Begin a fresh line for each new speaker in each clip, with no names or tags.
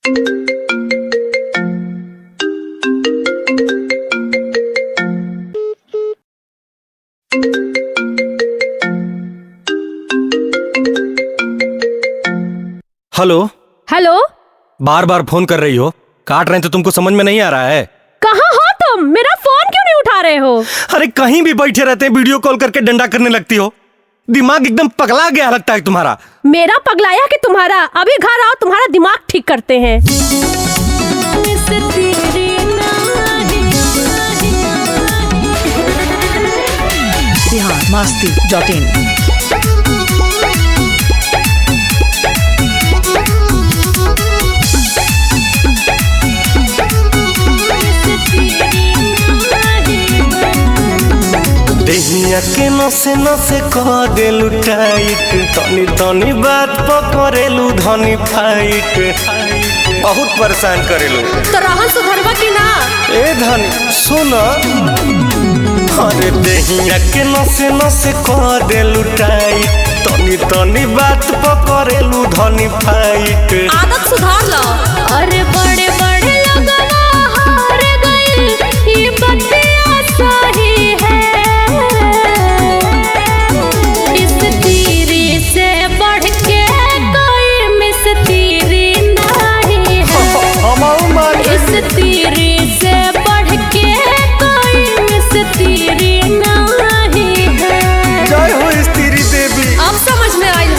Hello
hello.
बार बार phone कर रही हो, काट रहे हैं तो तुमको समझ में नहीं आ रहा है?
कहाँ हो तुम? मेरा फोन क्यों नहीं उठा रहे हो?
अरे कहीं भी बैठे रहते हैं, वीडियो कॉल करके डंडा करने लगती हो। दिमाग एकदम पगला गया लगता है तुम्हारा।
मेरा पगलाया कि तुम्हारा? अभी घर आओ, तुम्हारा दिमाग ठीक करते हैं।
biharmasti.in
देहिया के नसे नसे कह देलू टाइट, तनी तनी बात पकड़ेलू धनी फाइट। बहुत परेशान करेलू।
तो रहन सुधरवा की ना?
ए धनी सुन, अरे देहिया के नसे नसे कह देलू टाइट, तनी तनी बात पकड़ेलू धनी फाइट।
आदत सुधार लो। अरे बड़े बड़े लगवा हार गई, ये बतिया सही है। इस तीरी से बढ़ के कोई मिस्त्री नहीं है। इस तीरी से बढ़ के कोई मिस्त्री नहीं है।
जय हो स्त्री देवी।
अब समझ में आई?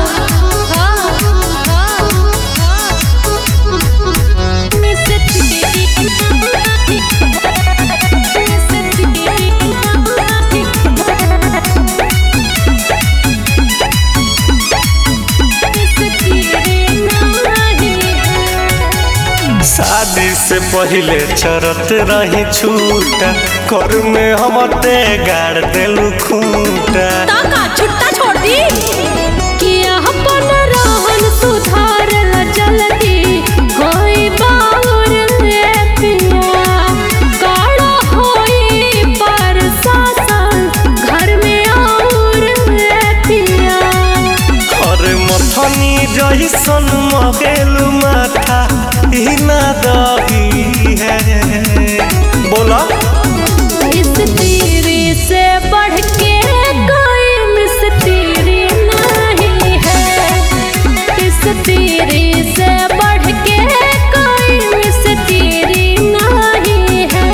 शादी से पहले चरत रही छूटा, घर में हम ते गाड़ देलू खूंटा।
ताका छुट्टा छोड़ दी कि अपन रहन सुधार ल जल्दी होई बाउर रे पिया। काड़ा होई पर शासन घर में आउर रे पिया।
अरे मथनी जैसन मगेलू माथा ही ना दही है। बोला
इस तीरी से बढ़ के कोई मिस्त्री नहीं है। इस तीरी से बढ़ के कोई मिस्त्री नहीं है।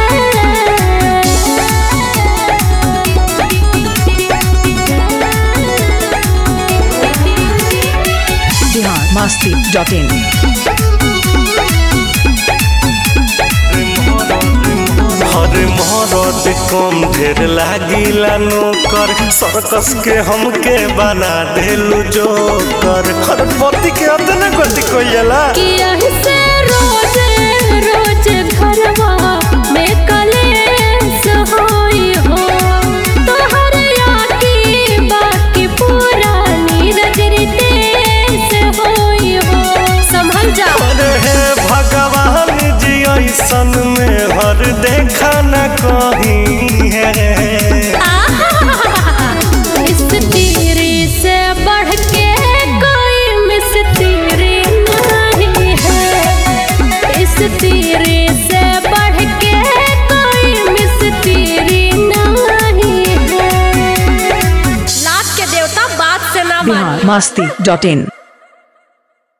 biharmasti.in
हरे मरद कम ढेर लागिला नौकर, सर्कस के हमके बना देलू जोकर। हर पति के अदना गति कोई जाला
कि यहीं से रोज रोज घरवा में कलेश होई हो। तोहर याकी बाकी पुरानी रजरीते से होई हो। संभल जा।
अरे हे भगवान जी, ऐसन में हर देखा न कहीं है।
इस तीरी से बढ़ के कोई मिस्त्री नहीं है। इस तीरी से बढ़ के कोई मिस्त्री नहीं है। लात के देवता बात से ना माने।
biharmasti.in